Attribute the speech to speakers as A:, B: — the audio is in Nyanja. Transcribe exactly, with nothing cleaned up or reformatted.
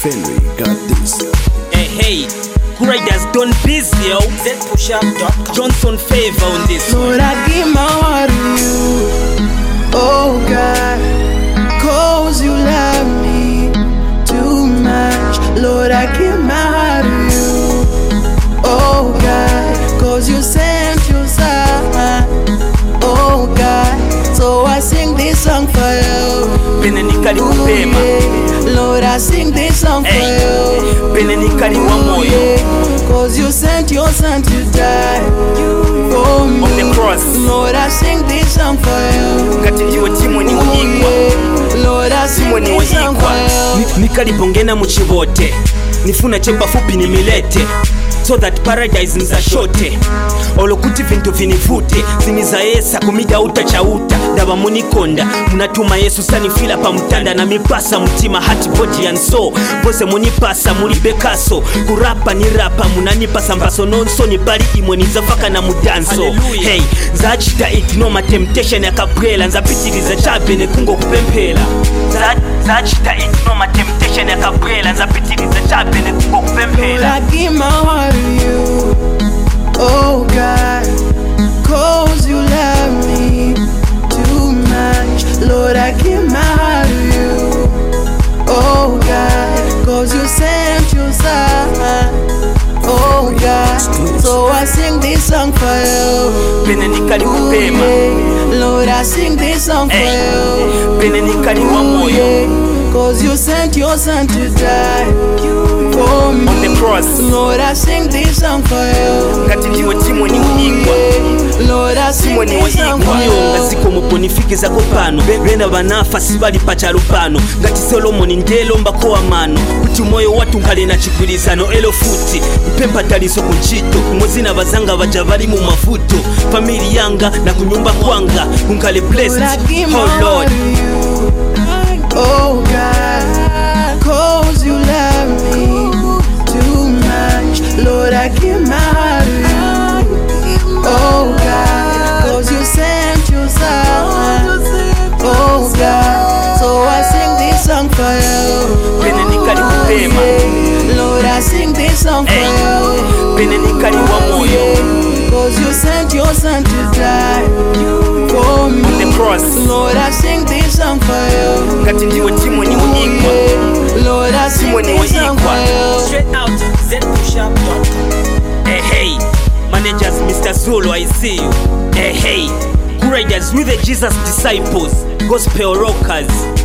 A: Fenry got this.
B: Hey, hey, Riders done busy, yo. Z push up dot com. Johnson favor on this.
C: Lord, I give my heart to you. Oh God, cause you love me too much. Lord, I give my heart to you. Oh God, cause you sent your son. Oh God, so I sing this song for you.
B: Benenikali kupema.
C: Lord, I sing this song for you.
B: Benenikali wa moyo.
C: Cause you sent your son to die for me.
B: On the cross.
C: Lord, I sing this song for you.
B: Kati ndiwe timu ni unyigwa.
C: Lord, I sing
B: Timu ni
C: this song for
B: unyigwa.
C: you.
B: Nikalipongena muchivote. Nifuna chepa fupi nimilete. So that paradise nzashote olokuti vintu vinivute zimiza yesa kumida utachauta ndaba munikonda munatuma Yesu sanifila pa mutanda na mipasa mutima hati body and soul bose munipasa muri bekaso kurapa ni rapa munanipasa mbaso nonso ni bali imwe nizafaka na mudanso. Hey, nzachita it no ma temptation yakabwela nzapitiriza chabene kungo kupempela. Nzachita it no ma temptation yakabwela nzapitiriza chabene kungo kupempela.
C: I give my heart to you. Oh God, cause you love me too much. Lord, I give my heart to you. Oh God, cause you sent your son. Oh God, so I sing this song for you.
B: Benenikali kupema.
C: Lord, I sing this song for you.
B: Benenikali wa moyo.
C: Cause you sent your son to die for me.
B: On the cross.
C: Lord, I sing this song for you.
B: Kati ndiwe timu ni unyigwa.
C: Lord, I sing
B: Timu ni
C: this song for
B: unyigwa.
C: you.
B: Ngaziko muponifikiza kopano benda banafa sibali pachalupano ngati Solomoni ndelo mbako wa mano kuti moyo watu nkale na chigwirizano elo futi mpempa taliso kunchito kumozina bazanga baja bali mu mafuto family yanga na kunyumba kwanga kunkale blessed. Oh Lord,
C: oh God, cause you love me too much. Lord, I give my heart to you. Oh God, cause you sent your son. Oh God, so I sing this song for you.
B: Benenikali kupema.
C: Lord, I sing this song for you.
B: Benenikali wa moyo.
C: Cause you sent your son to die for me.
B: On the cross.
C: Lord, I sing this song for you.
B: Kati ndiwe timu ni unyigwa.
C: Lord, I sing this song for you.
B: Straight out Z push up dot com. Hey, hey, managers Mister Zulu, I see you. Hey, hey, Riders with the Jesus disciples, gospel rockers.